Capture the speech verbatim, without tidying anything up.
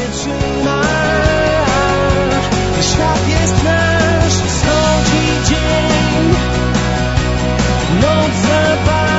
wytrzymasz. Świat jest nasz, schodzi dzień, noc zapada.